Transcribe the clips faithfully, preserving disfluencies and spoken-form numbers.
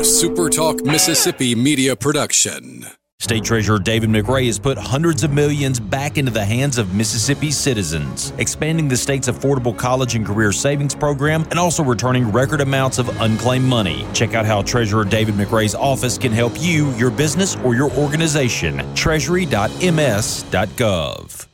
a SuperTalk Mississippi media production. State Treasurer David McRae has put hundreds of millions back into the hands of Mississippi citizens, expanding the state's affordable college and career savings program and also returning record amounts of unclaimed money. Check out how Treasurer David McRae's office can help you, your business, or your organization. treasury dot m s dot gov.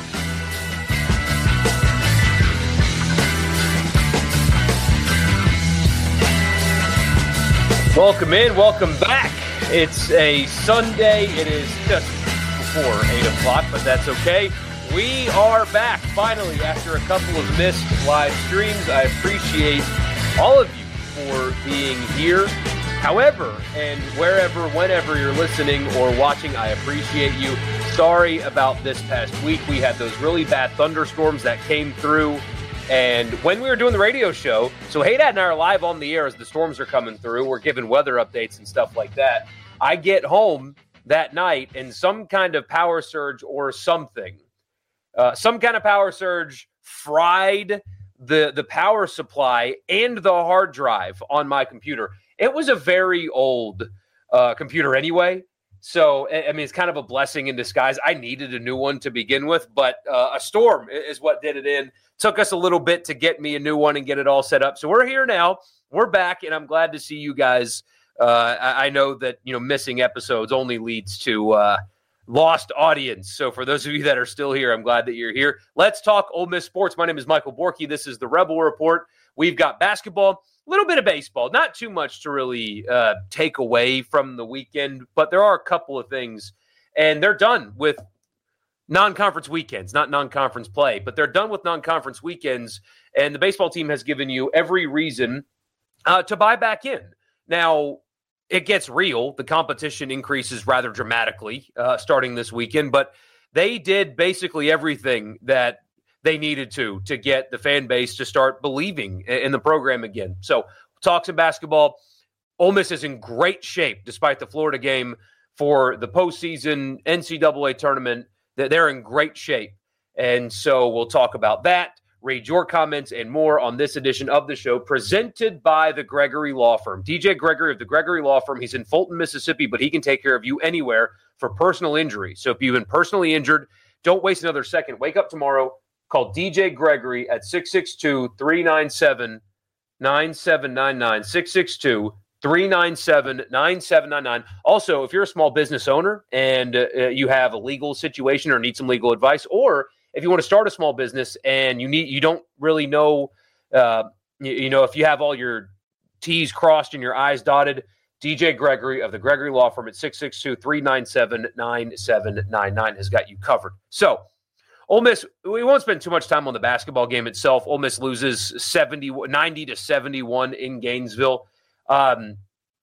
Welcome in, welcome back. It's a Sunday. It is just before eight o'clock, but that's okay. We are back finally after a couple of missed live streams. I appreciate all of you for being here. However, and wherever, whenever you're listening or watching, I appreciate you. Sorry about this past week. We had those really bad thunderstorms that came through. And when we were doing the radio show, so Haydad and I are live on the air as the storms are coming through. We're giving weather updates and stuff like that. I get home that night and some kind of power surge or something, uh, some kind of power surge fried the, the power supply and the hard drive on my computer. It was a very old uh, computer anyway. So, I mean, it's kind of a blessing in disguise. I needed a new one to begin with, but uh, a storm is what did it in. Took us a little bit to get me a new one and get it all set up. So we're here now. We're back, and I'm glad to see you guys. Uh, I, I know that, you know, missing episodes only leads to uh, lost audience. So for those of you that are still here, I'm glad that you're here. Let's talk Ole Miss sports. My name is Michael Borky. This is the Rebel Report. We've got basketball, a little bit of baseball, not too much to really uh, take away from the weekend, but there are a couple of things, and they're done with non-conference weekends, not non-conference play, but they're done with non-conference weekends, and the baseball team has given you every reason uh, to buy back in. Now, it gets real. The competition increases rather dramatically uh, starting this weekend, but they did basically everything that they needed to to get the fan base to start believing in the program again. So, talk some basketball. Ole Miss is in great shape despite the Florida game for the postseason N C double A tournament. They're in great shape. And so we'll talk about that, read your comments and more on this edition of the show presented by the Gregory Law Firm. D J Gregory of the Gregory Law Firm. He's in Fulton, Mississippi, but he can take care of you anywhere for personal injury. So if you've been personally injured, don't waste another second. Wake up tomorrow. Call D J Gregory at six six two, three nine seven, nine seven nine nine, six six two, three nine seven, nine seven nine nine. Also, if you're a small business owner and uh, you have a legal situation or need some legal advice, or if you want to start a small business and you need you don't really know, uh, you, you know, if you have all your T's crossed and your I's dotted, D J Gregory of the Gregory Law Firm at six six two, three nine seven, nine seven nine nine has got you covered. So, Ole Miss, we won't spend too much time on the basketball game itself. Ole Miss loses seventy, ninety to seventy-one in Gainesville. Um,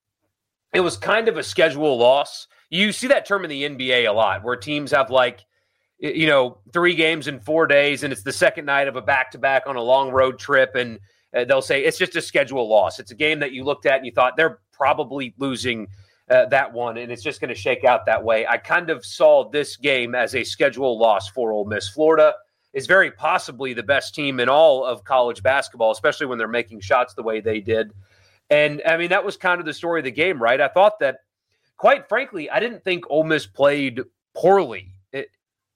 it was kind of a schedule loss. You see that term in the N B A a lot, where teams have like, you know, three games in four days, and it's the second night of a back-to-back on a long road trip, and uh, they'll say it's just a schedule loss. It's a game that you looked at and you thought they're probably losing Uh, that one, and it's just going to shake out that way. I kind of saw this game as a schedule loss for Ole Miss. Florida is very possibly the best team in all of college basketball, especially when they're making shots the way they did. And, I mean, that was kind of the story of the game, right? I thought that, quite frankly, I didn't think Ole Miss played poorly. It,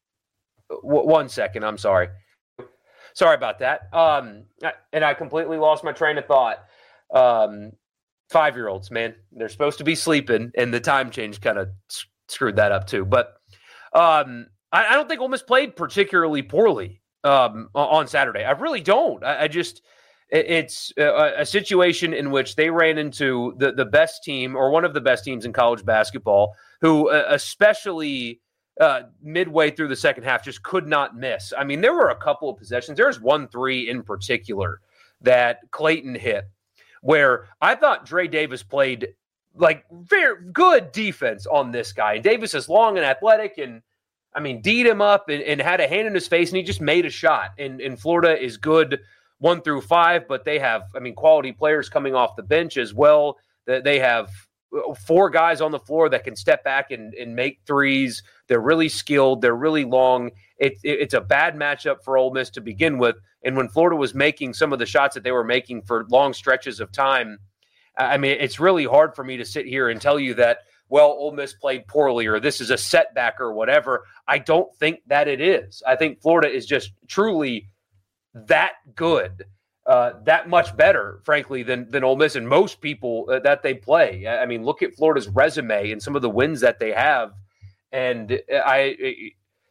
w- one second, I'm sorry. Sorry about that. Um, and I completely lost my train of thought. Um Five-year-olds, man, they're supposed to be sleeping, and the time change kind of s- screwed that up too. But um, I, I don't think Ole Miss played particularly poorly um, on Saturday. I really don't. I, I just it, it's a, a situation in which they ran into the, the best team, or one of the best teams in college basketball, who uh, especially uh, midway through the second half just could not miss. I mean, there were a couple of possessions. There's one three in particular that Clayton hit, where I thought Dre Davis played like very good defense on this guy. And Davis is long and athletic and, I mean, D'd him up and, and had a hand in his face, and he just made a shot. And, and Florida is good one through five, but they have, I mean, quality players coming off the bench as well. They have four guys on the floor that can step back and, and make threes. They're really skilled. They're really long. It, it, it's a bad matchup for Ole Miss to begin with. And when Florida was making some of the shots that they were making for long stretches of time, I mean, it's really hard for me to sit here and tell you that, well, Ole Miss played poorly or this is a setback or whatever. I don't think that it is. I think Florida is just truly that good, uh, that much better, frankly, than than Ole Miss and most people uh, that they play. I mean, look at Florida's resume and some of the wins that they have. And I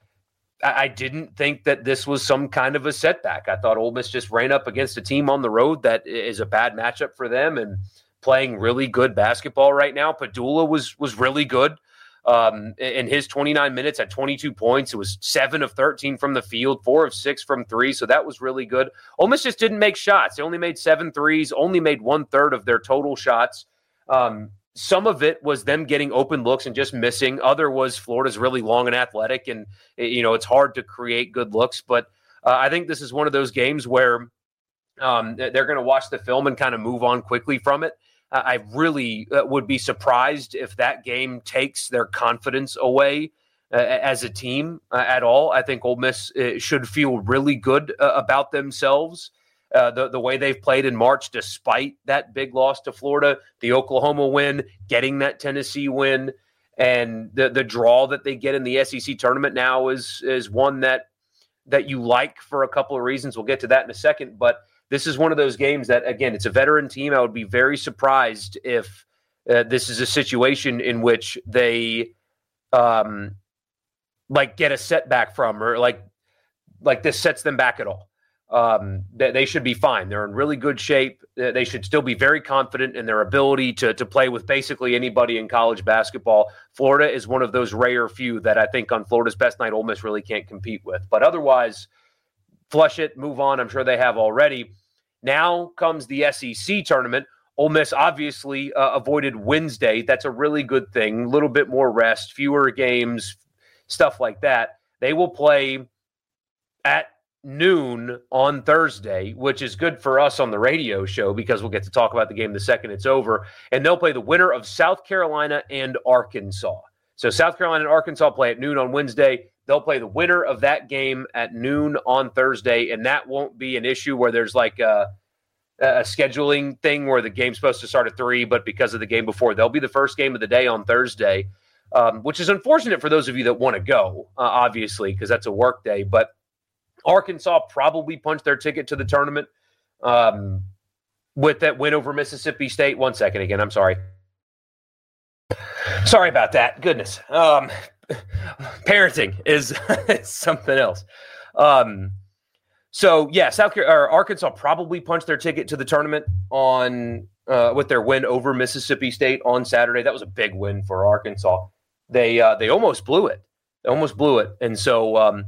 I didn't think that this was some kind of a setback. I thought Ole Miss just ran up against a team on the road that is a bad matchup for them and playing really good basketball right now. Padula was was really good um, in his twenty-nine minutes at twenty-two points. It was seven of thirteen from the field, four of six from three, so that was really good. Ole Miss just didn't make shots. They only made seven threes, only made one-third of their total shots. Um, some of it was them getting open looks and just missing. Other was Florida's really long and athletic, and you know it's hard to create good looks. But uh, I think this is one of those games where um, they're going to watch the film and kind of move on quickly from it. I really uh, would be surprised if that game takes their confidence away uh, as a team uh, at all. I think Ole Miss uh, should feel really good uh, about themselves, uh, the, the way they've played in March, despite that big loss to Florida, the Oklahoma win, getting that Tennessee win, and the the draw that they get in the S E C tournament now is is one that that you like for a couple of reasons. We'll get to that in a second, but this is one of those games that, again, it's a veteran team. I would be very surprised if uh, this is a situation in which they um, like get a setback from, or like like this sets them back at all. Um, they, they should be fine. They're in really good shape. They should still be very confident in their ability to to play with basically anybody in college basketball. Florida is one of those rare few that I think on Florida's best night, Ole Miss really can't compete with. But otherwise, flush it, move on. I'm sure they have already. Now comes the S E C tournament. Ole Miss obviously uh, avoided Wednesday. That's a really good thing. A little bit more rest, fewer games, stuff like that. They will play at noon on Thursday, which is good for us on the radio show because we'll get to talk about the game the second it's over. And they'll play the winner of South Carolina and Arkansas. So South Carolina and Arkansas play at noon on Wednesday. They'll play the winner of that game at noon on Thursday, and that won't be an issue where there's like a, a scheduling thing where the game's supposed to start at three, but because of the game before, they'll be the first game of the day on Thursday, um, which is unfortunate for those of you that want to go, uh, obviously, because that's a work day. But Arkansas probably punched their ticket to the tournament um, with that win over Mississippi State. One second again, I'm sorry. Sorry about that. Goodness. Um, parenting is something else. Um, so yeah, South Carolina, or Arkansas probably punched their ticket to the tournament on uh, with their win over Mississippi State on Saturday. That was a big win for Arkansas. They uh, they almost blew it. They almost blew it, and so um,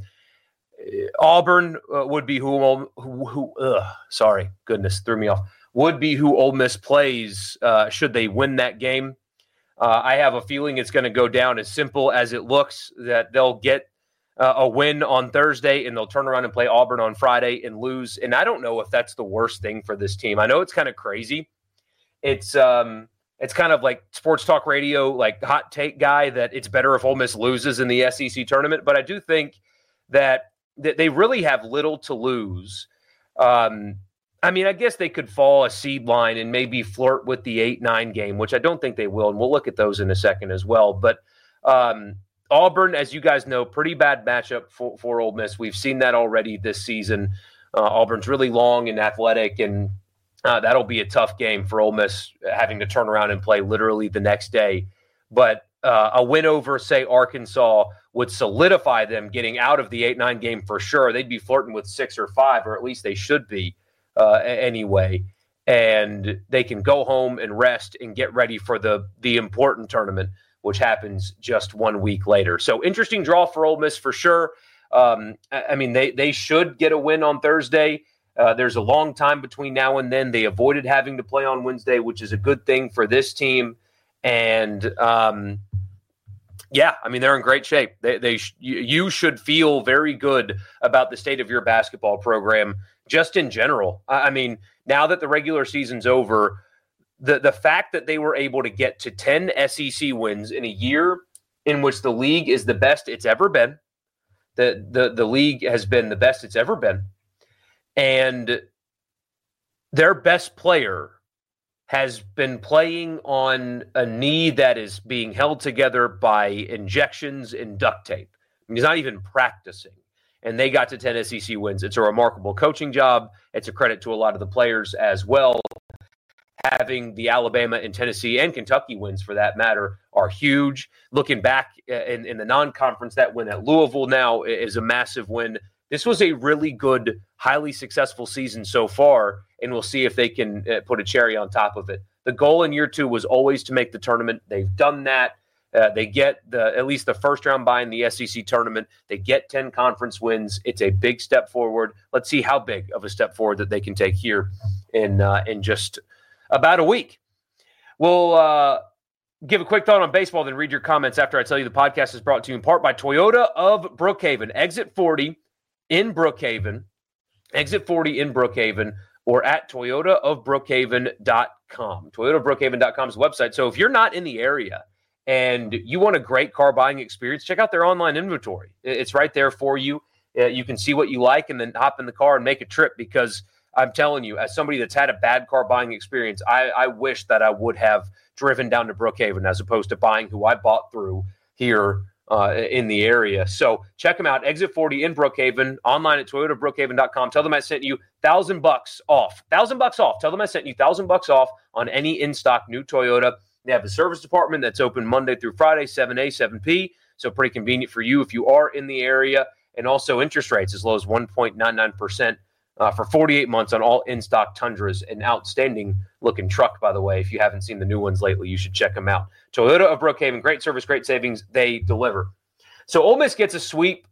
Auburn uh, would be who who, who ugh, sorry, goodness, threw me off. Would be who Ole Miss plays uh, should they win that game. Uh, I have a feeling it's going to go down as simple as it looks, that they'll get uh, a win on Thursday and they'll turn around and play Auburn on Friday and lose. And I don't know if that's the worst thing for this team. I know it's kind of crazy. It's um, it's kind of like sports talk radio, like hot take guy, that it's better if Ole Miss loses in the S E C tournament. But I do think that, that they really have little to lose. Um I mean, I guess they could fall a seed line and maybe flirt with the eight nine game, which I don't think they will, and we'll look at those in a second as well. But um, Auburn, as you guys know, pretty bad matchup for, for Ole Miss. We've seen that already this season. Uh, Auburn's really long and athletic, and uh, that'll be a tough game for Ole Miss, having to turn around and play literally the next day. But uh, a win over, say, Arkansas would solidify them getting out of the eight nine game for sure. They'd be flirting with six or five, or at least they should be. Uh, anyway, and they can go home and rest and get ready for the the important tournament, which happens just one week later. So interesting draw for Ole Miss for sure. Um, I, I mean, they they should get a win on Thursday. Uh, there's a long time between now and then. They avoided having to play on Wednesday, which is a good thing for this team. And um, yeah, I mean, they're in great shape. They they sh- you should feel very good about the state of your basketball program. Just in general. I mean, now that the regular season's over, the, the fact that they were able to get to ten S E C wins in a year in which the league is the best it's ever been, the, the, the league has been the best it's ever been, and their best player has been playing on a knee that is being held together by injections and duct tape. I mean, he's not even practicing. And they got to ten S E C wins. It's a remarkable coaching job. It's a credit to a lot of the players as well. Having the Alabama and Tennessee and Kentucky wins, for that matter, are huge. Looking back in, in the non-conference, that win at Louisville now is a massive win. This was a really good, highly successful season so far, and we'll see if they can uh, put a cherry on top of it. The goal in year two was always to make the tournament. They've done that. Uh, they get the at least the first round bye in the S E C tournament. They get ten conference wins. It's a big step forward. Let's see how big of a step forward that they can take here in uh, in just about a week. We'll uh, give a quick thought on baseball, then read your comments after I tell you the podcast is brought to you in part by Toyota of Brookhaven. Exit forty in Brookhaven. Exit forty in Brookhaven, or at toyota of brookhaven dot com. toyota of brookhaven dot com is the website. So if you're not in the area and you want a great car buying experience, check out their online inventory. It's right there for you. Uh, you can see what you like and then hop in the car and make a trip, because I'm telling you, as somebody that's had a bad car buying experience, I, I wish that I would have driven down to Brookhaven as opposed to buying who I bought through here uh, in the area. So check them out. Exit forty in Brookhaven, online at toyota of brookhaven dot com. Tell them I sent you thousand bucks off. Thousand bucks off. Tell them I sent you thousand bucks off on any in-stock new Toyota. They have a service department that's open Monday through Friday, seven A, seven P. So pretty convenient for you if you are in the area. And also interest rates as low as one point nine nine percent uh, for forty-eight months on all in-stock Tundras. An outstanding looking truck, by the way. If you haven't seen the new ones lately, you should check them out. Toyota of Brookhaven, great service, great savings. They deliver. So Ole Miss gets a sweep.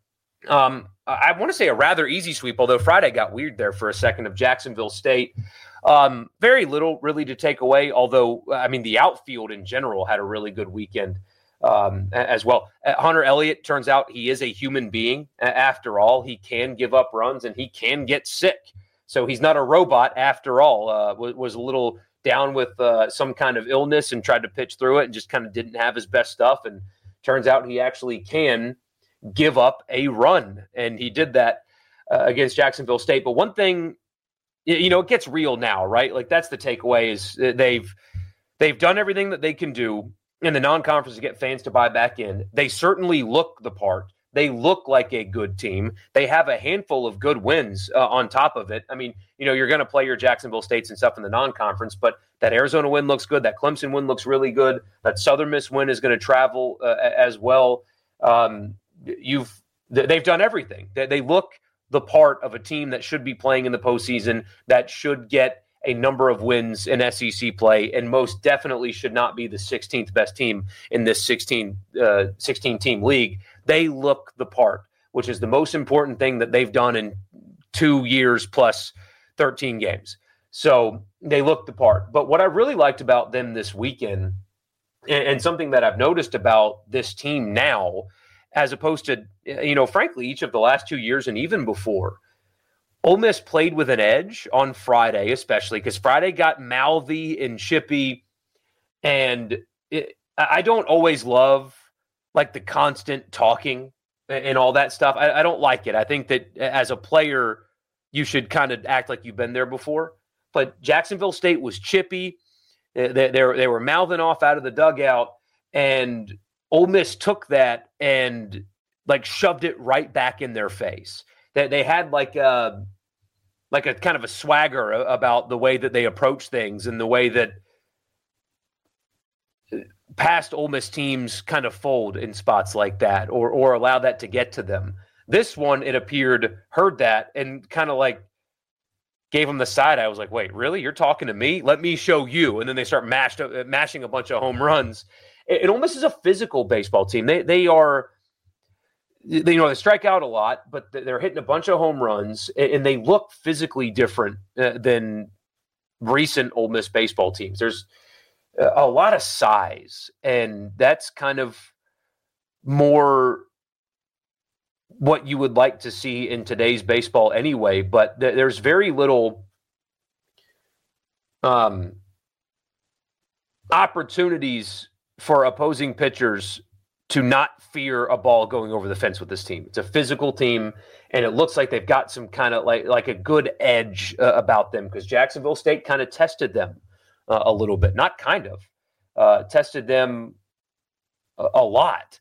Um, I want to say a rather easy sweep, although Friday got weird there for a second, of Jacksonville State. Um, very little really to take away, although, I mean, the outfield in general had a really good weekend um, as well. Uh, Hunter Elliott, turns out he is a human being. Uh, after all, he can give up runs and he can get sick. So he's not a robot after all. Uh, was, was a little down with uh, some kind of illness and tried to pitch through it and just kind of didn't have his best stuff. And turns out he actually can give up a run. And he did that uh, against Jacksonville State. But one thing, you know, it gets real now, right? Like, that's the takeaway, is they've they've done everything that they can do in the non-conference to get fans to buy back in. They certainly look the part. They look like a good team. They have a handful of good wins uh, on top of it. I mean, you know, you're going to play your Jacksonville States and stuff in the non-conference, but that Arizona win looks good. That Clemson win looks really good. That Southern Miss win is going to travel uh, as well. Um, you've they've done everything. They, they look the part of a team that should be playing in the postseason, that should get a number of wins in S E C play, and most definitely should not be the sixteenth best team in this sixteen, uh, sixteen-team league. They look the part, which is the most important thing that they've done in two years plus thirteen games. So they look the part. But what I really liked about them this weekend, and, and something that I've noticed about this team now, as opposed to, you know, frankly, each of the last two years and even before, Ole Miss played with an edge on Friday, especially because Friday got mouthy and chippy. And it, I don't always love, like, the constant talking and all that stuff. I, I don't like it. I think that as a player, you should kind of act like you've been there before. But Jacksonville State was chippy. They, they, they were mouthing off out of the dugout. And Ole Miss took that and, like, shoved it right back in their face. That they, they had like a, like a kind of a swagger about the way that they approach things and the way that past Ole Miss teams kind of fold in spots like that, or or allow that to get to them. This one, it appeared, heard that and kind of like gave them the side. I was like, wait, really? You're talking to me? Let me show you. And then they start mashed, mashing a bunch of home runs. It almost is a physical baseball team. They they are, they, you know, they strike out a lot, but they're hitting a bunch of home runs, and they look physically different uh, than recent Ole Miss baseball teams. There's a lot of size, and that's kind of more what you would like to see in today's baseball anyway. But th- there's very little um, opportunities for opposing pitchers to not fear a ball going over the fence with this team. It's a physical team, and it looks like they've got some kind of like like a good edge uh, about them, because Jacksonville State kind of tested them uh, a little bit, not kind of, uh, tested them a, a lot.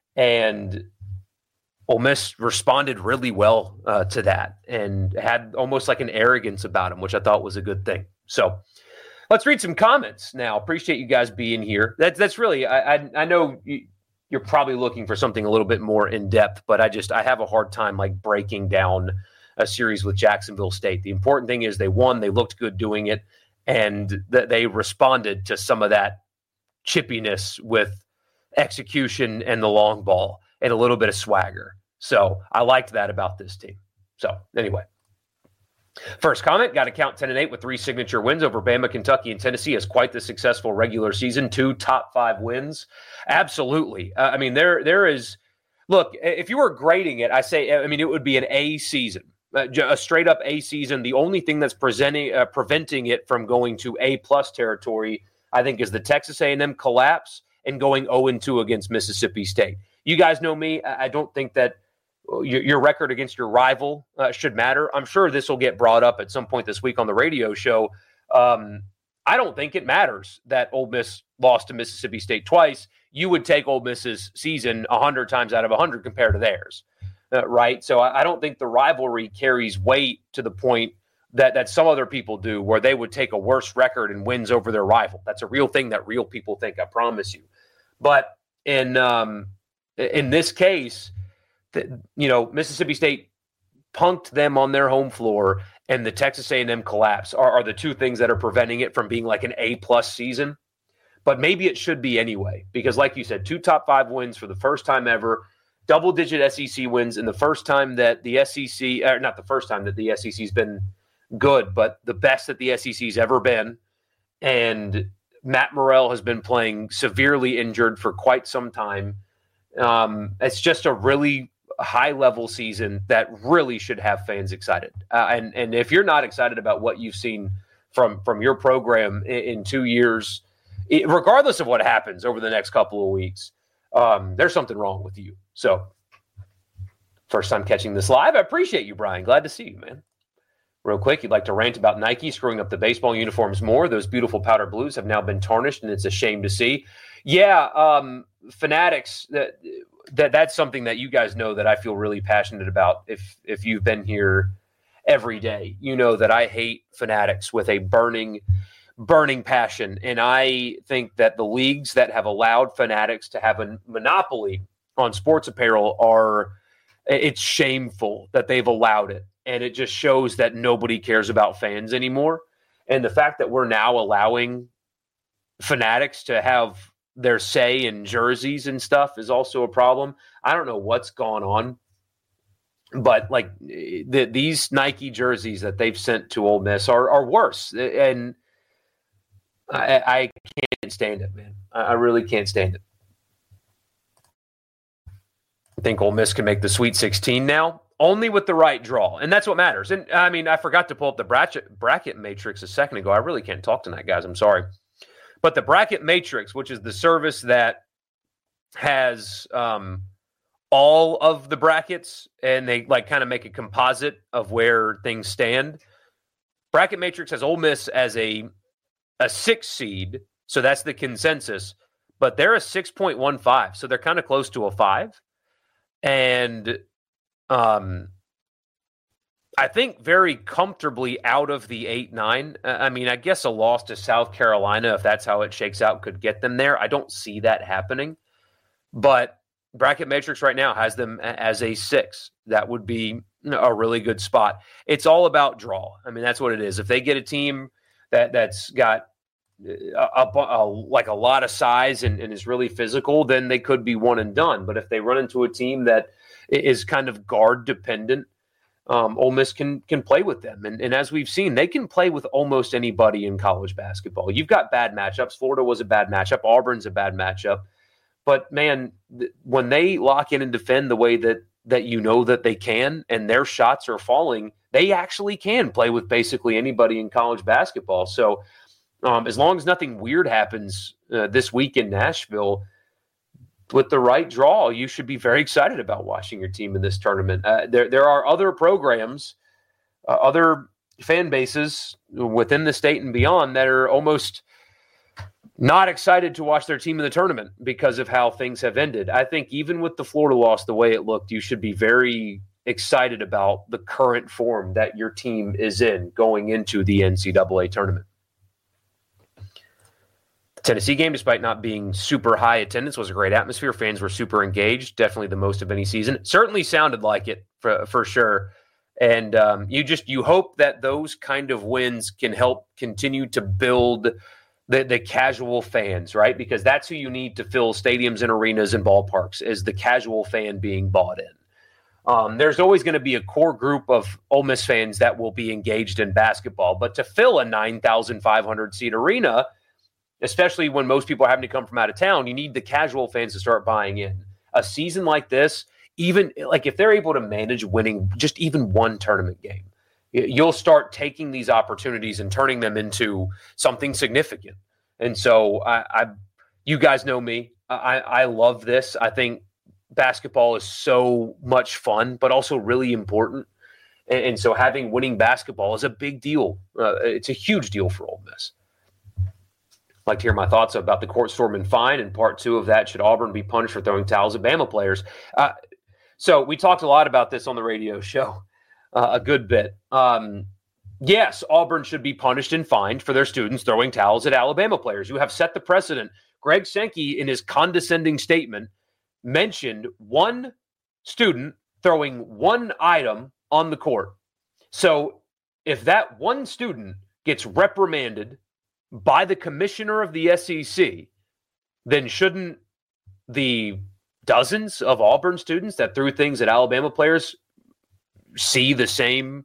And Ole Miss responded really well uh, to that and had almost like an arrogance about him, which I thought was a good thing. So let's read some comments now. Appreciate you guys being here. That's that's really, I I, I know you, you're probably looking for something a little bit more in depth, but I just, I have a hard time like breaking down a series with Jacksonville State. The important thing is they won, they looked good doing it, and th- they responded to some of that chippiness with execution and the long ball and a little bit of swagger. So I liked that about this team. So anyway, first comment, got to count ten and eight with three signature wins over Bama, Kentucky, and Tennessee as quite the successful regular season. Two top five wins. Absolutely. Uh, I mean, there there is, look, if you were grading it, I say, I mean, it would be an A season, uh, a straight up A season. The only thing that's presenting, uh, preventing it from going to A plus territory, I think, is the Texas A and M collapse and going oh and two against Mississippi State. You guys know me. I don't think that your, your record against your rival uh, should matter. I'm sure this will get brought up at some point this week on the radio show. Um, I don't think it matters that Ole Miss lost to Mississippi State twice. You would take Ole Miss's season one hundred times out of one hundred compared to theirs, uh, right? So I, I don't think the rivalry carries weight to the point that, that some other people do, where they would take a worse record and wins over their rival. That's a real thing that real people think, I promise you. But in um, in this case, the, you know, Mississippi State punked them on their home floor, and the Texas A and M collapse are, are the two things that are preventing it from being like an A-plus season. But maybe it should be anyway, because like you said, two top five wins for the first time ever, double-digit S E C wins, and the first time that the S E C, or not the first time that the S E C's been good, but the best that the S E C's ever been. And Matt Morrell has been playing severely injured for quite some time. Um, it's just a really high-level season that really should have fans excited. Uh, and and if you're not excited about what you've seen from from your program in, in two years, it, regardless of what happens over the next couple of weeks, um, there's something wrong with you. So, first time catching this live. I appreciate you, Brian. Glad to see you, man. Real quick, you'd like to rant about Nike screwing up the baseball uniforms more. Those beautiful powder blues have now been tarnished, and it's a shame to see. Yeah, um, Fanatics, that, that that's something that you guys know that I feel really passionate about. If if you've been here every day, you know that I hate Fanatics with a burning, burning passion. And I think that the leagues that have allowed Fanatics to have a monopoly on sports apparel are, it's shameful that they've allowed it. And it just shows that nobody cares about fans anymore. And the fact that we're now allowing Fanatics to have their say in jerseys and stuff is also a problem. I don't know what's gone on, but like the, these Nike jerseys that they've sent to Ole Miss are, are worse. And I, I can't stand it, man. I really can't stand it. I think Ole Miss can make the Sweet sixteen now, only with the right draw. And that's what matters. And I mean, I forgot to pull up the bracket, bracket matrix a second ago. I really can't talk tonight, guys. I'm sorry. But the bracket matrix, which is the service that has um, all of the brackets, and they like kind of make a composite of where things stand. Bracket matrix has Ole Miss as a a six seed, so that's the consensus. But they're a six point one five, so they're kind of close to a five. And um, I think very comfortably out of the eight nine. I mean, I guess a loss to South Carolina, if that's how it shakes out, could get them there. I don't see that happening. But bracket matrix right now has them as a six. That would be a really good spot. It's all about draw. I mean, that's what it is. If they get a team that, that's got a, a, a, like a lot of size and, and is really physical, then they could be one and done. But if they run into a team that is kind of guard dependent, um, Ole Miss can can play with them. And, and as we've seen, they can play with almost anybody in college basketball. You've got bad matchups. Florida was a bad matchup. Auburn's a bad matchup. But, man, th- when they lock in and defend the way that that you know that they can, and their shots are falling, they actually can play with basically anybody in college basketball. So um, as long as nothing weird happens uh, this week in Nashville, with the right draw, you should be very excited about watching your team in this tournament. Uh, there, there are other programs, uh, other fan bases within the state and beyond that are almost not excited to watch their team in the tournament because of how things have ended. I think even with the Florida loss, the way it looked, you should be very excited about the current form that your team is in going into the N C double A tournament. The Tennessee game, despite not being super high attendance, was a great atmosphere. Fans were super engaged, definitely the most of any season. Certainly sounded like it for, for sure. And um, you just you hope that those kind of wins can help continue to build the, the casual fans, right? Because that's who you need to fill stadiums and arenas and ballparks, is the casual fan being bought in. Um, there's always going to be a core group of Ole Miss fans that will be engaged in basketball. But to fill a nine thousand five hundred seat arena, especially when most people are having to come from out of town, you need the casual fans to start buying in. A season like this, even like if they're able to manage winning just even one tournament game, you'll start taking these opportunities and turning them into something significant. And so I, I you guys know me. I, I love this. I think basketball is so much fun, but also really important. And, and so having winning basketball is a big deal. Uh, it's a huge deal for Ole Miss. I'd like to hear my thoughts about the court storm and fine. And part two of that, should Auburn be punished for throwing towels at Bama players? Uh, so we talked a lot about this on the radio show, uh, a good bit. Um, yes, Auburn should be punished and fined for their students throwing towels at Alabama players. You have set the precedent. Greg Sankey, in his condescending statement, mentioned one student throwing one item on the court. So if that one student gets reprimanded by the commissioner of the S E C, then shouldn't the dozens of Auburn students that threw things at Alabama players see the same,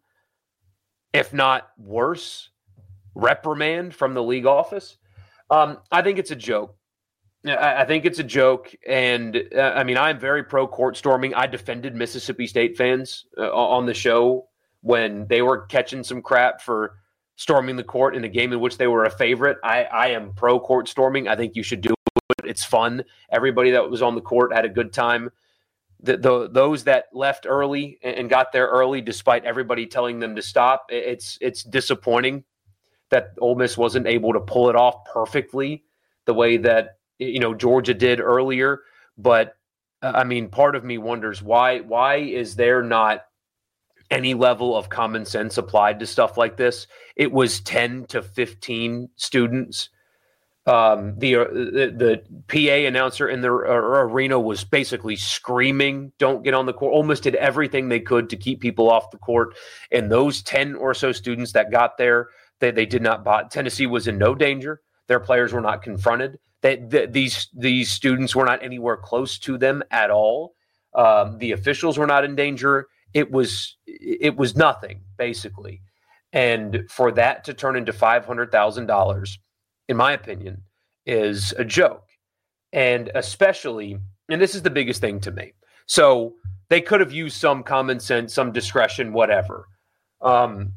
if not worse, reprimand from the league office? Um, I think it's a joke. I, I think it's a joke. And uh, I mean, I'm very pro court storming. I defended Mississippi State fans uh, on the show when they were catching some crap for storming the court in a game in which they were a favorite. I, I am pro court storming. I think you should do it. It's fun. Everybody that was on the court had a good time. The, the, those that left early and got there early, despite everybody telling them to stop, it's it's disappointing that Ole Miss wasn't able to pull it off perfectly the way that, you know, Georgia did earlier. But uh, I mean, part of me wonders why why is there not any level of common sense applied to stuff like this? It was ten to fifteen students. Um, the, uh, the the P A announcer in the uh, arena was basically screaming, "Don't get on the court." Almost did everything they could to keep people off the court. And those ten or so students that got there, they, they did not bot. Tennessee was in no danger. Their players were not confronted. They, the, these these students were not anywhere close to them at all. Um, the officials were not in danger. It was it was nothing, basically. And for that to turn into five hundred thousand dollars, in my opinion, is a joke. And especially, and this is the biggest thing to me. So they could have used some common sense, some discretion, whatever. Um,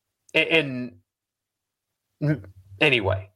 and, and anyway,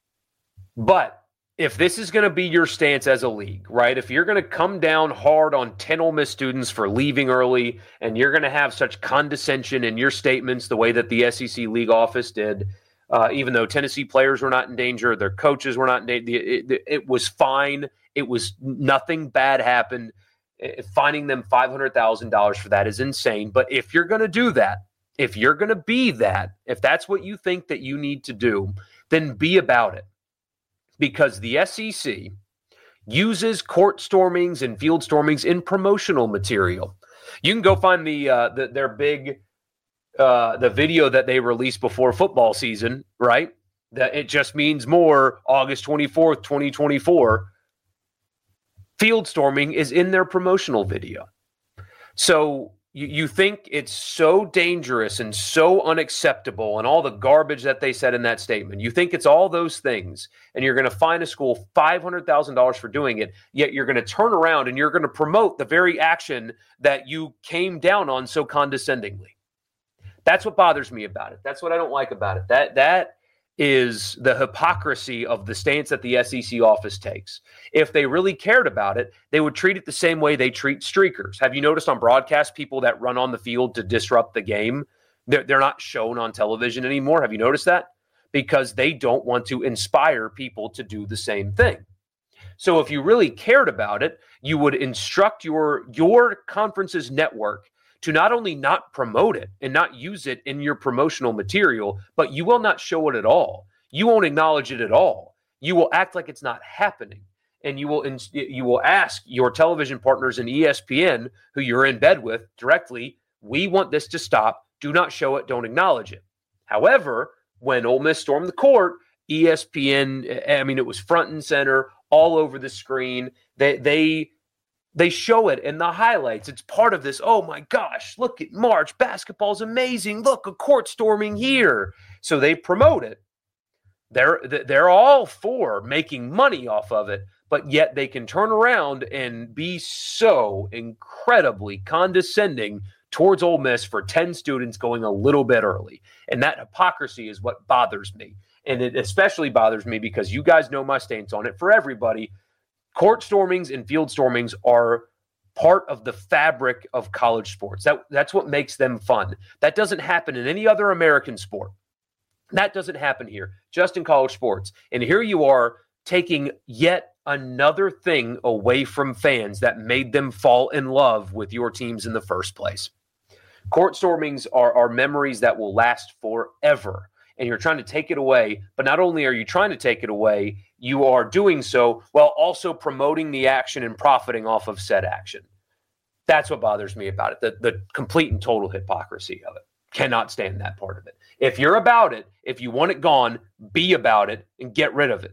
but if this is going to be your stance as a league, right? If you're going to come down hard on ten Ole Miss students for leaving early, and you're going to have such condescension in your statements the way that the S E C league office did, Uh, even though Tennessee players were not in danger, their coaches were not in danger, it, it, it was fine. It was nothing bad happened. It, finding them five hundred thousand dollars for that is insane. But if you're going to do that, if you're going to be that, if that's what you think that you need to do, then be about it. Because the S E C uses court stormings and field stormings in promotional material. You can go find the, uh, the their big Uh, the video that they released before football season, right? That it just means more August twenty-fourth, twenty twenty-four. Field storming is in their promotional video. So you, you think it's so dangerous and so unacceptable and all the garbage that they said in that statement. You think it's all those things, and you're going to fine a school five hundred thousand dollars for doing it, yet you're going to turn around and you're going to promote the very action that you came down on so condescendingly. That's what bothers me about it. That's what I don't like about it. That that is the hypocrisy of the stance that the S E C office takes. If they really cared about it, they would treat it the same way they treat streakers. Have you noticed on broadcast, people that run on the field to disrupt the game, they're, they're not shown on television anymore? Have you noticed that? because they don't want to inspire people to do the same thing. So if you really cared about it, you would instruct your your conference's network to not only not promote it and not use it in your promotional material, but you will not show it at all. You won't acknowledge it at all. You will act like it's not happening. And you will you will ask your television partners in E S P N, who you're in bed with, directly, we want this to stop. Do not show it. Don't acknowledge it. However, when Ole Miss stormed the court, E S P N, I mean, it was front and center, all over the screen. They they they show it in the highlights. It's part of this, oh my gosh, look at March. Basketball's amazing. Look, a court storming here. So they promote it. They're they're all for making money off of it, but yet they can turn around and be so incredibly condescending towards Ole Miss for ten students going a little bit early. And that hypocrisy is what bothers me. And it especially bothers me because you guys know my stance on it. For everybody, court stormings and field stormings are part of the fabric of college sports. That, that's what makes them fun. That doesn't happen in any other American sport. That doesn't happen here, just in college sports. And here you are taking yet another thing away from fans that made them fall in love with your teams in the first place. Court stormings are, are memories that will last forever. And you're trying to take it away. But not only are you trying to take it away, you are doing so while also promoting the action and profiting off of said action. That's what bothers me about it, the, the complete and total hypocrisy of it. Cannot stand that part of it. If you're about it, if you want it gone, be about it and get rid of it.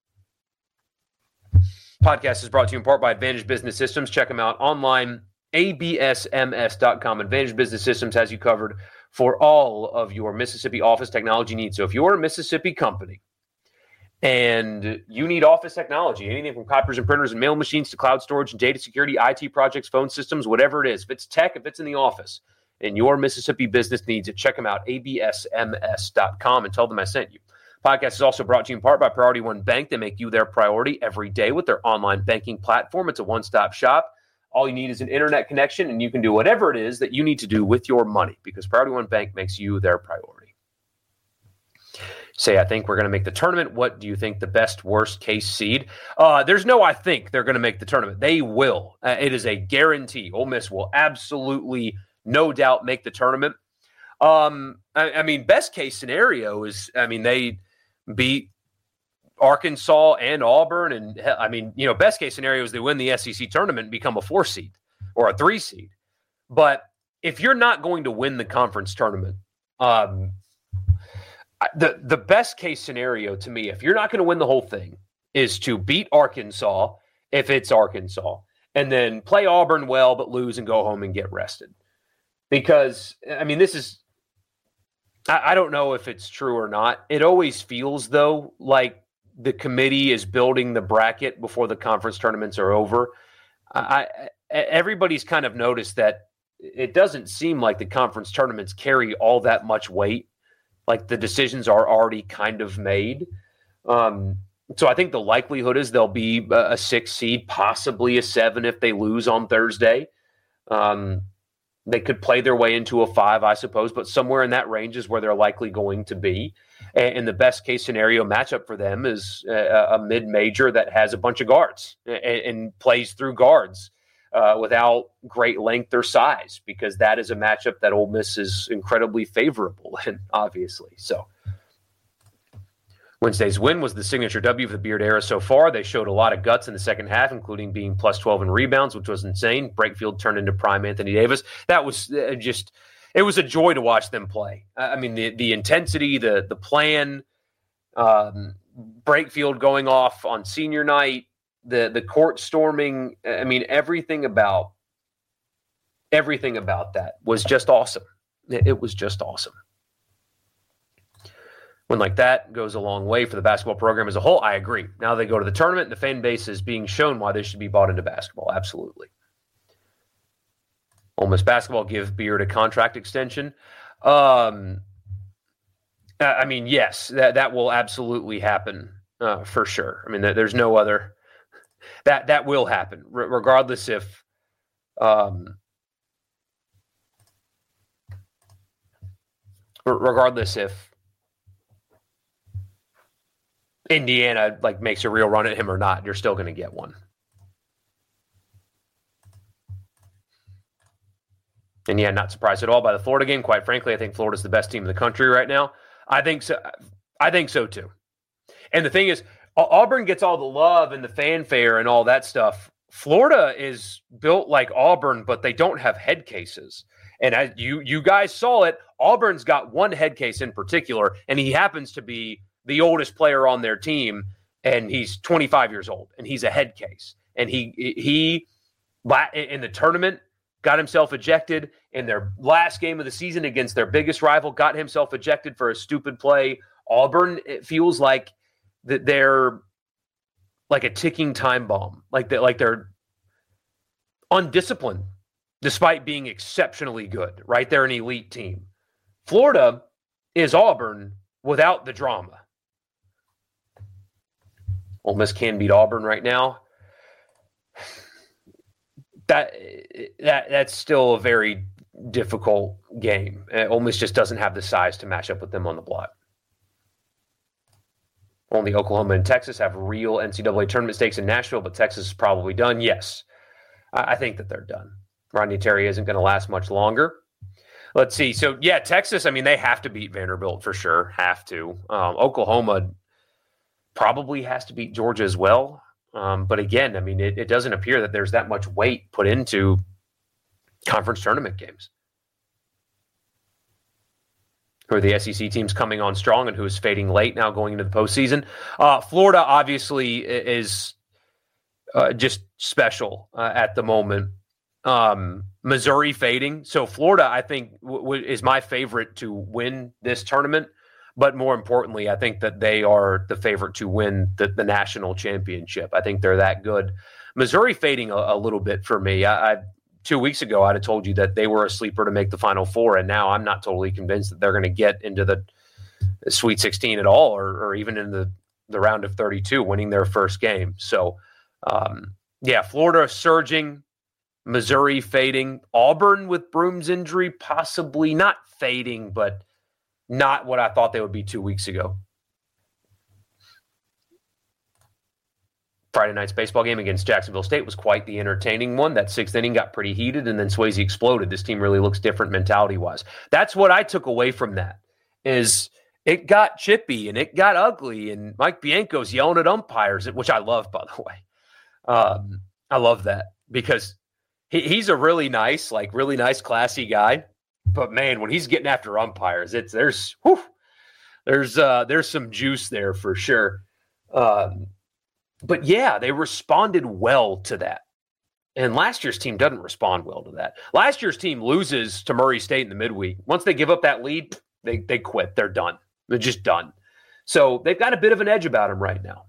Podcast is brought to you in part by Advantage Business Systems. Check them out online, A B S M S dot com. Advantage Business Systems has you covered for all of your Mississippi office technology needs. So if you're a Mississippi company and you need office technology, anything from copiers and printers and mail machines to cloud storage and data security, I T projects, phone systems, whatever it is, if it's tech, if it's in the office, and your Mississippi business needs it, check them out, A B S M S dot com, and tell them I sent you. Podcast is also brought to you in part by Priority One Bank. They make you their priority every day with their online banking platform. It's a one-stop shop. All you need is an internet connection, and you can do whatever it is that you need to do with your money because Priority One Bank makes you their priority. Say, I think we're going to make the tournament. What do you think the best, worst case seed? Uh, there's no I think they're going to make the tournament. They will. Uh, it is a guarantee. Ole Miss will absolutely, no doubt, make the tournament. Um, I, I mean, best case scenario is, I mean, they beat Arkansas and Auburn. And, I mean, you know, best case scenario is they win the S E C tournament and become a four seed or a three seed. But if you're not going to win the conference tournament, um, the, the best case scenario to me, if you're not going to win the whole thing, is to beat Arkansas if it's Arkansas, and then play Auburn well but lose and go home and get rested. Because, I mean, this is – I don't know if it's true or not. It always feels, though, like the committee is building the bracket before the conference tournaments are over. I, I, everybody's kind of noticed that it doesn't seem like the conference tournaments carry all that much weight. Like the decisions are already kind of made. Um, so I think the likelihood is they'll be a six seed, possibly a seven if they lose on Thursday. Um, they could play their way into a five, I suppose, but somewhere in that range is where they're likely going to be. And, and the best case scenario matchup for them is a, a mid-major that has a bunch of guards and, and plays through guards uh, without great length or size, because that is a matchup that Ole Miss is incredibly favorable in, obviously. So Wednesday's win was the signature W for the Beard era so far. They showed a lot of guts in the second half, including being plus twelve in rebounds, which was insane. Brakefield turned into prime Anthony Davis. That was uh, just – it was a joy to watch them play. I mean, the the intensity, the the plan, um, Brakefield going off on senior night, the the court storming. I mean, everything about everything about that was just awesome. It was just awesome. When like that goes a long way for the basketball program as a whole, I agree. Now they go to the tournament, and the fan base is being shown why they should be bought into basketball. Absolutely. Ole Miss basketball give Beard a contract extension. Um, I mean, yes, that, that will absolutely happen uh, for sure. I mean, there's no other – that that will happen, r- regardless if um, – regardless if Indiana like makes a real run at him or not, you're still going to get one. And yeah, not surprised at all by the Florida game. Quite frankly, I think Florida's the best team in the country right now. I think so. I think so too. And the thing is, Auburn gets all the love and the fanfare and all that stuff. Florida is built like Auburn, but they don't have head cases. And as you you guys saw it, Auburn's got one head case in particular, and he happens to be the oldest player on their team, and he's twenty-five years old, and he's a head case. And he he in the tournament got himself ejected. In their last game of the season against their biggest rival, got himself ejected for a stupid play. Auburn, it feels like that they're like a ticking time bomb, like that, like they're undisciplined, despite being exceptionally good. Right, they're an elite team. Florida is Auburn without the drama. Ole Miss can beat Auburn right now. That that that's still a very difficult game. Ole Miss just doesn't have the size to match up with them on the block. Only Oklahoma and Texas have real N C double A tournament stakes in Nashville, but Texas is probably done. Yes, I, I think that they're done. Rodney Terry isn't going to last much longer. Let's see. So, yeah, Texas, I mean, they have to beat Vanderbilt for sure. Have to. Um, Oklahoma probably has to beat Georgia as well. Um, but again, I mean, it, it doesn't appear that there's that much weight put into conference tournament games. Who are the S E C teams coming on strong and who is fading late now going into the postseason? Uh, Florida obviously is uh, just special uh, at the moment. Um, Missouri fading. So Florida, I think, w- w- is my favorite to win this tournament. But more importantly, I think that they are the favorite to win the, the national championship. I think they're that good. Missouri fading a, a little bit for me. I, I Two weeks ago, I'd have told you that they were a sleeper to make the Final Four, and now I'm not totally convinced that they're going to get into the Sweet sixteen at all, or, or even in the, the round of thirty-two, winning their first game. So, um, yeah, Florida surging, Missouri fading, Auburn with Broom's injury possibly not fading, but not what I thought they would be two weeks ago. Friday night's baseball game against Jacksonville State was quite the entertaining one. That sixth inning got pretty heated, and then Swayze exploded. This team really looks different mentality-wise. That's what I took away from that, is it got chippy and it got ugly, and Mike Bianco's yelling at umpires, which I love, by the way. Um, I love that because he, he's a really nice, like really nice, classy guy. But, man, when he's getting after umpires, it's there's whew, there's uh, there's some juice there for sure. Um But, yeah, they responded well to that. And last year's team doesn't respond well to that. Last year's team loses to Murray State in the midweek. Once they give up that lead, they, they quit. They're done. They're just done. So they've got a bit of an edge about them right now.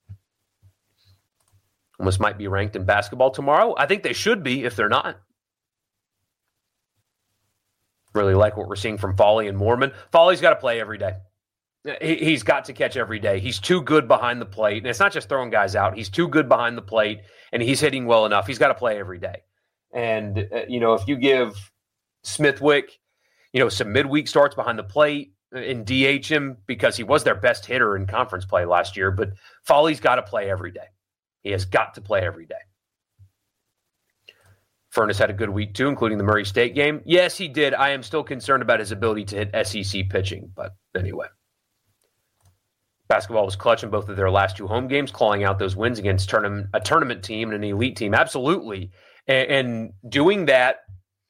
Almost might be ranked in basketball tomorrow. I think they should be if they're not. Really like what we're seeing from Foley and Moorman. Foley's got to play every day. He's got to catch every day. He's too good behind the plate. And it's not just throwing guys out. He's too good behind the plate, and he's hitting well enough. He's got to play every day. And, uh, you know, if you give Smithwick, you know, some midweek starts behind the plate and D H him because he was their best hitter in conference play last year, but Foley's got to play every day. He has got to play every day. Furness had a good week, too, including the Murray State game. Yes, he did. I am still concerned about his ability to hit S E C pitching, but anyway. Basketball was clutch in both of their last two home games, clawing out those wins against tournament, a tournament team and an elite team. Absolutely. And, and doing that,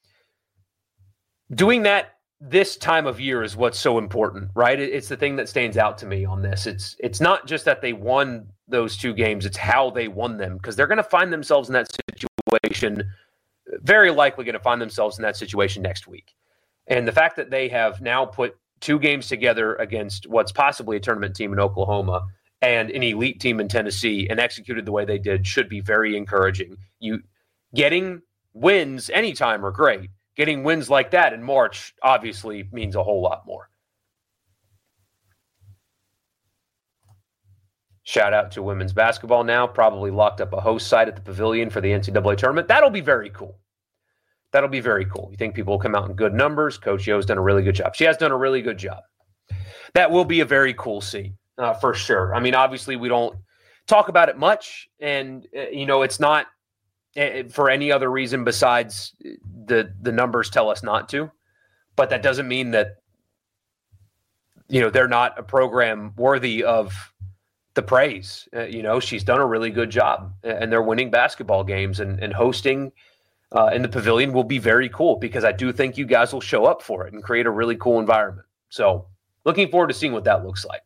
doing that this time of year is what's so important, right? It, it's the thing that stands out to me on this. It's it's not just that they won those two games, it's how they won them, because they're going to find themselves in that situation, very likely going to find themselves in that situation next week. And the fact that they have now put two games together against what's possibly a tournament team in Oklahoma and an elite team in Tennessee and executed the way they did should be very encouraging. You getting wins anytime are great. Getting wins like that in March obviously means a whole lot more. Shout out to women's basketball now. Probably locked up a host site at the Pavilion for the N C double A tournament. That'll be very cool. That'll be very cool. You think people will come out in good numbers? Coach Yo's done a really good job. She has done a really good job. That will be a very cool scene. uh, for sure. I mean, obviously we don't talk about it much, and uh, you know, it's not uh, for any other reason besides the the numbers tell us not to. But that doesn't mean that, you know, they're not a program worthy of the praise. Uh, you know, she's done a really good job, and they're winning basketball games, and, and hosting uh, in the Pavilion will be very cool, because I do think you guys will show up for it and create a really cool environment. So looking forward to seeing what that looks like.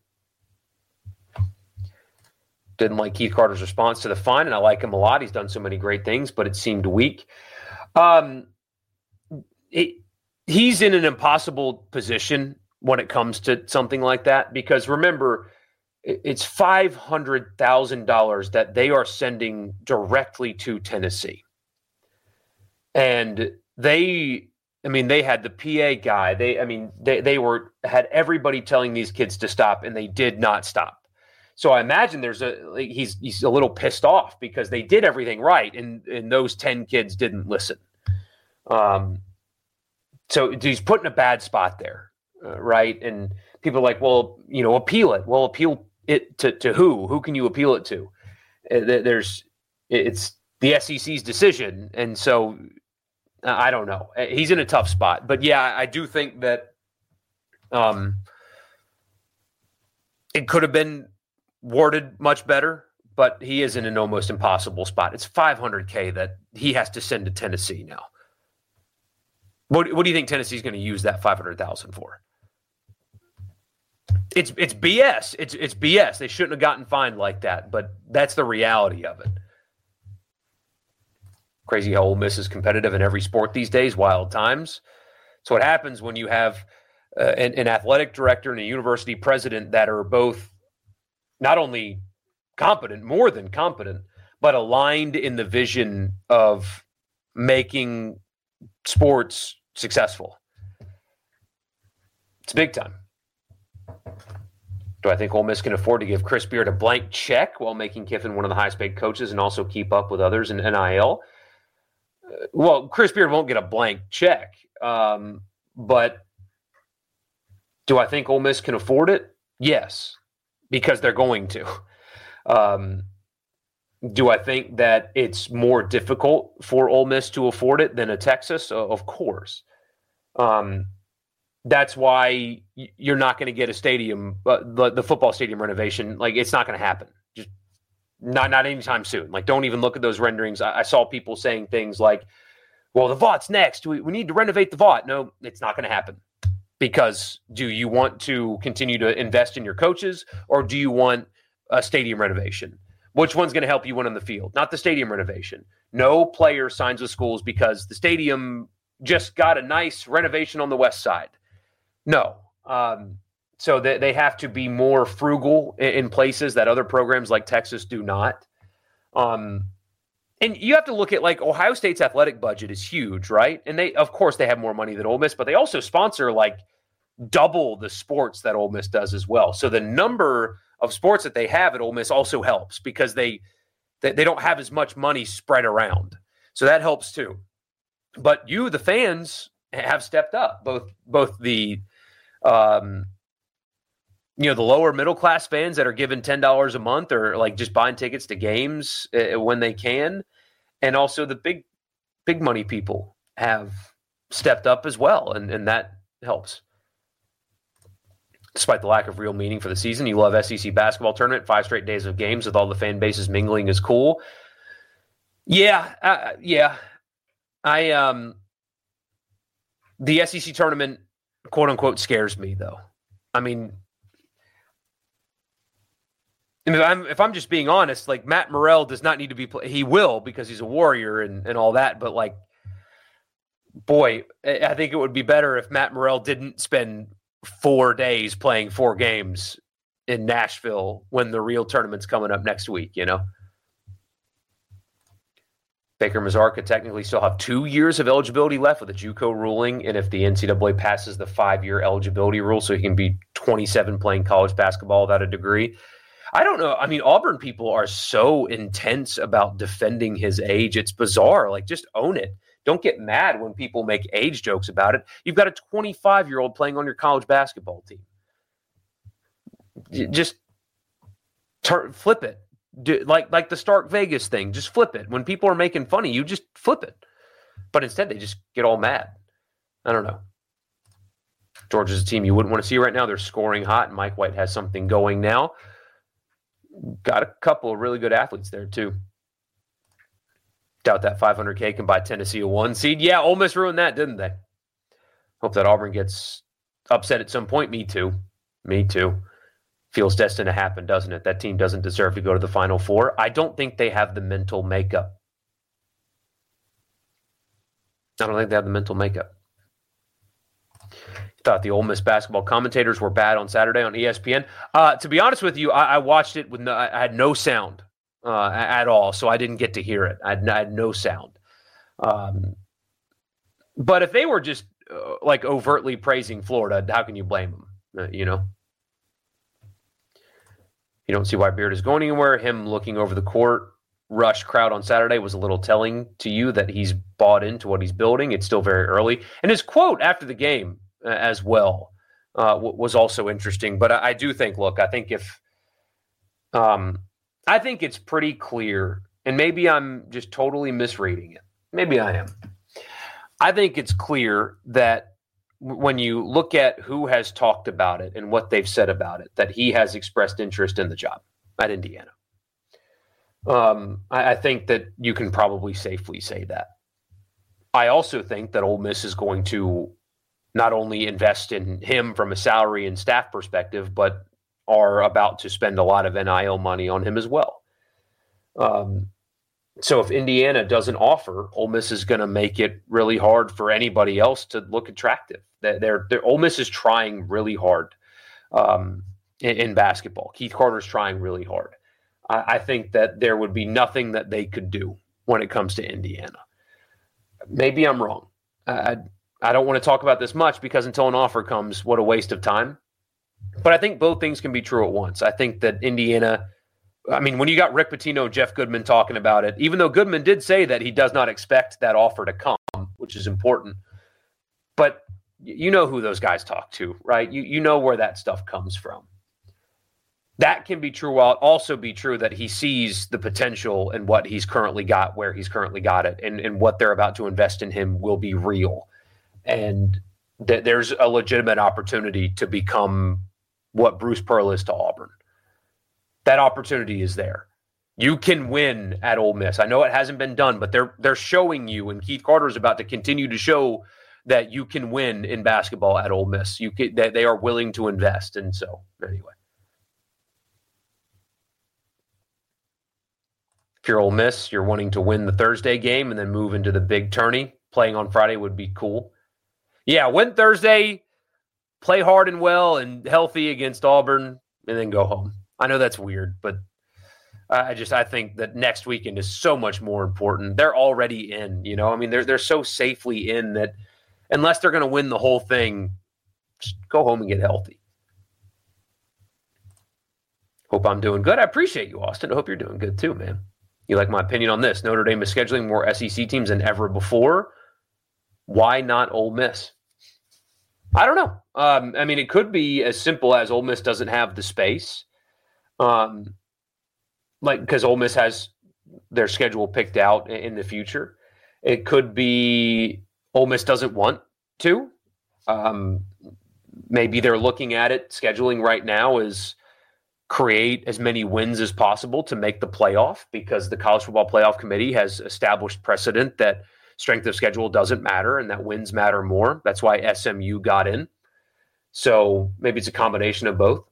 Didn't like Keith Carter's response to the fine, and I like him a lot. He's done so many great things, but it seemed weak. Um, it, he's in an impossible position when it comes to something like that, because remember, it's five hundred thousand dollars that they are sending directly to Tennessee. And they, I mean, they had the P A guy. They, I mean, they, they were, had everybody telling these kids to stop, and they did not stop. So I imagine there's a, he's, he's a little pissed off because they did everything right, and, and those ten kids didn't listen. Um, so he's put in a bad spot there. Uh, right. And people are like, well, you know, appeal it. Well, appeal it to, to who? Who can you appeal it to? Uh, there's, it's the S E C's decision. And so uh, I don't know. He's in a tough spot. But yeah, I do think that um, it could have been worded much better, but he is in an almost impossible spot. It's five hundred K that he has to send to Tennessee now. What, what do you think Tennessee's going to use that five hundred thousand dollars for? It's it's B S. It's it's B S. They shouldn't have gotten fined like that, but that's the reality of it. Crazy how Ole Miss is competitive in every sport these days. Wild times. So what happens when you have uh, an, an athletic director and a university president that are both not only competent, more than competent, but aligned in the vision of making sports successful. It's big time. Do I think Ole Miss can afford to give Chris Beard a blank check while making Kiffin one of the highest paid coaches and also keep up with others in N I L? Uh, well, Chris Beard won't get a blank check, um, but do I think Ole Miss can afford it? Yes, because they're going to. Um, do I think that it's more difficult for Ole Miss to afford it than a Texas? Uh, of course. Um, that's why you're not going to get a stadium, uh, the, the football stadium renovation. Like, it's not going to happen. Just not not anytime soon. Like, don't even look at those renderings. I, I saw people saying things like, well, the Vaught's next. We, we need to renovate the Vaught. No, it's not going to happen. Because do you want to continue to invest in your coaches, or do you want a stadium renovation? Which one's going to help you win on the field? Not the stadium renovation. No player signs with schools because the stadium just got a nice renovation on the west side. No. Um, so they, they have to be more frugal in, in places that other programs like Texas do not. Um, and you have to look at, like, Ohio State's athletic budget is huge, right? And they, of course, they have more money than Ole Miss, but they also sponsor like double the sports that Ole Miss does as well. So the number of sports that they have at Ole Miss also helps because they, they they don't have as much money spread around. So that helps too. But you, the fans, have stepped up. Both both the um, you know, the lower middle class fans that are given ten dollars a month or like just buying tickets to games uh, when they can, and also the big big money people have stepped up as well, and and that helps. Despite the lack of real meaning for the season, you love S E C basketball tournament. Five straight days of games with all the fan bases mingling is cool. Yeah, uh, yeah. I um, the S E C tournament, quote unquote, scares me though. I mean, if I'm if I'm just being honest, like Matt Morrell does not need to be. Play- he will because he's a Warrior and and all that. But like, boy, I think it would be better if Matt Morrell didn't spend four days playing four games in Nashville when the real tournament's coming up next week, you know? Baker Mazarka technically still have two years of eligibility left with a JUCO ruling, and if the N C double A passes the five-year eligibility rule, so he can be twenty-seven playing college basketball without a degree. I don't know. I mean, Auburn people are so intense about defending his age. It's bizarre. Like, just own it. Don't get mad when people make age jokes about it. You've got a twenty-five-year-old playing on your college basketball team. Just Turn, flip it. Do, like like the Stark Vegas thing. Just flip it. When people are making fun of you, just flip it. But instead, they just get all mad. I don't know. Georgia's a team you wouldn't want to see right now. They're scoring hot, and Mike White has something going now. Got a couple of really good athletes there, too. Doubt that five hundred K can buy Tennessee a one seed. Yeah, Ole Miss ruined that, didn't they? Hope that Auburn gets upset at some point. Me too. Me too. Feels destined to happen, doesn't it? That team doesn't deserve to go to the Final Four. I don't think they have the mental makeup. I don't think they have the mental makeup. Thought the Ole Miss basketball commentators were bad on Saturday on E S P N. Uh, to be honest with you, I, I watched it with no, I had no sound uh, at all, so I didn't get to hear it. I had, I had no sound. Um, but if they were just uh, like overtly praising Florida, how can you blame them? Uh, you know, you don't see why Beard is going anywhere. Him looking over the court rush crowd on Saturday was a little telling to you that he's bought into what he's building. It's still very early, and his quote after the game as well uh, w- was also interesting. But I, I do think, look, I think if, um, I think it's pretty clear, and maybe I'm just totally misreading it. Maybe I am. I think it's clear that w- when you look at who has talked about it and what they've said about it, that he has expressed interest in the job at Indiana. Um, I, I think that you can probably safely say that. I also think that Ole Miss is going to not only invest in him from a salary and staff perspective, but are about to spend a lot of N I L money on him as well. Um, so if Indiana doesn't offer, Ole Miss is going to make it really hard for anybody else to look attractive. They're, they're, they're Ole Miss is trying really hard um, in, in basketball. Keith Carter's trying really hard. I, I think that there would be nothing that they could do when it comes to Indiana. Maybe I'm wrong. I, I don't want to talk about this much because until an offer comes, what a waste of time. But I think both things can be true at once. I think that Indiana, I mean, when you got Rick Pitino and Jeff Goodman talking about it, even though Goodman did say that he does not expect that offer to come, which is important, but you know who those guys talk to, right? You you know where that stuff comes from. That can be true while it also be true that he sees the potential in what he's currently got, where he's currently got it, and, and what they're about to invest in him will be real. And th- there's a legitimate opportunity to become what Bruce Pearl is to Auburn. That opportunity is there. You can win at Ole Miss. I know it hasn't been done, but they're they're showing you, and Keith Carter is about to continue to show that you can win in basketball at Ole Miss. You can, that they are willing to invest. And so, anyway. If you're Ole Miss, you're wanting to win the Thursday game and then move into the big tourney. Playing on Friday would be cool. Yeah, win Thursday, play hard and well and healthy against Auburn, and then go home. I know that's weird, but I just I think that next weekend is so much more important. They're already in, you know. I mean, they're they're so safely in that unless they're going to win the whole thing, just go home and get healthy. Hope I'm doing good. I appreciate you, Austin. I hope you're doing good too, man. You like my opinion on this? Notre Dame is scheduling more S E C teams than ever before. Why not Ole Miss? I don't know. Um, I mean, it could be as simple as Ole Miss doesn't have the space. Um, like, because Ole Miss has their schedule picked out in the future. It could be Ole Miss doesn't want to. Um, maybe they're looking at it, scheduling right now is create as many wins as possible to make the playoff, because the College Football Playoff Committee has established precedent that strength of schedule doesn't matter and that wins matter more. That's why S M U got in. So maybe it's a combination of both.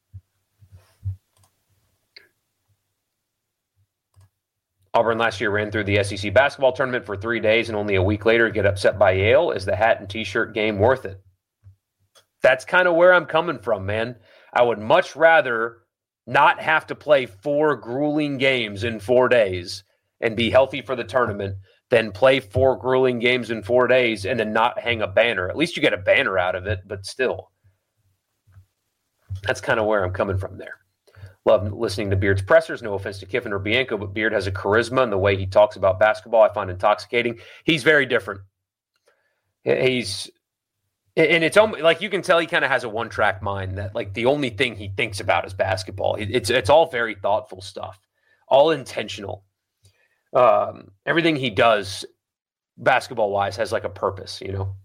Auburn last year ran through the S E C basketball tournament for three days and only a week later get upset by Yale. Is the hat and t-shirt game worth it? That's kind of where I'm coming from, man. I would much rather not have to play four grueling games in four days and be healthy for the tournament than play four grueling games in four days and then not hang a banner. At least you get a banner out of it, but still. That's kind of where I'm coming from there. Love listening to Beard's pressers. No offense to Kiffin or Bianco, but Beard has a charisma, and the way he talks about basketball I find intoxicating. He's very different. He's And it's almost like you can tell he kind of has a one-track mind that like the only thing he thinks about is basketball. It's it's all very thoughtful stuff, all intentional. Um, everything he does basketball-wise has like a purpose, you know.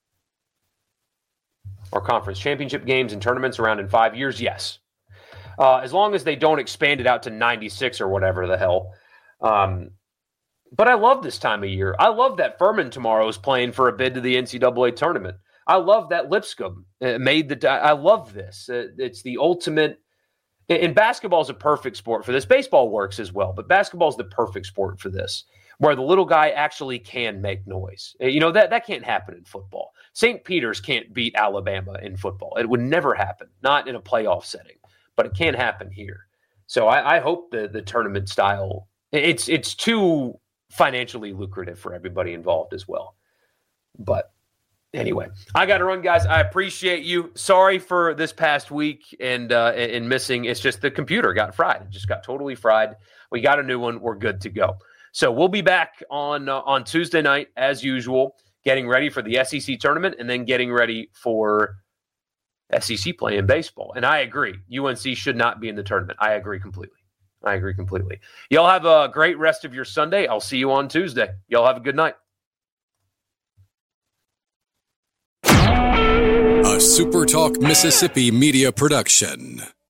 Our conference championship games and tournaments around in five years, yes. Uh, as long as they don't expand it out to ninety-six or whatever the hell. Um, but I love this time of year. I love that Furman tomorrow is playing for a bid to the N C double A tournament. I love that Lipscomb made the – I love this. It's the ultimate – and basketball is a perfect sport for this. Baseball works as well, but basketball is the perfect sport for this, where the little guy actually can make noise. You know, that, that can't happen in football. Saint Peter's can't beat Alabama in football. It would never happen, not in a playoff setting, but it can happen here. So I, I hope the the tournament style – it's it's too financially lucrative for everybody involved as well. But – anyway, I got to run, guys. I appreciate you. Sorry for this past week and uh, and missing. It's just the computer got fried. It just got totally fried. We got a new one. We're good to go. So we'll be back on uh, on Tuesday night as usual, getting ready for the S E C tournament and then getting ready for S E C play in baseball. And I agree, U N C should not be in the tournament. I agree completely. I agree completely. Y'all have a great rest of your Sunday. I'll see you on Tuesday. Y'all have a good night. A SuperTalk Mississippi media production.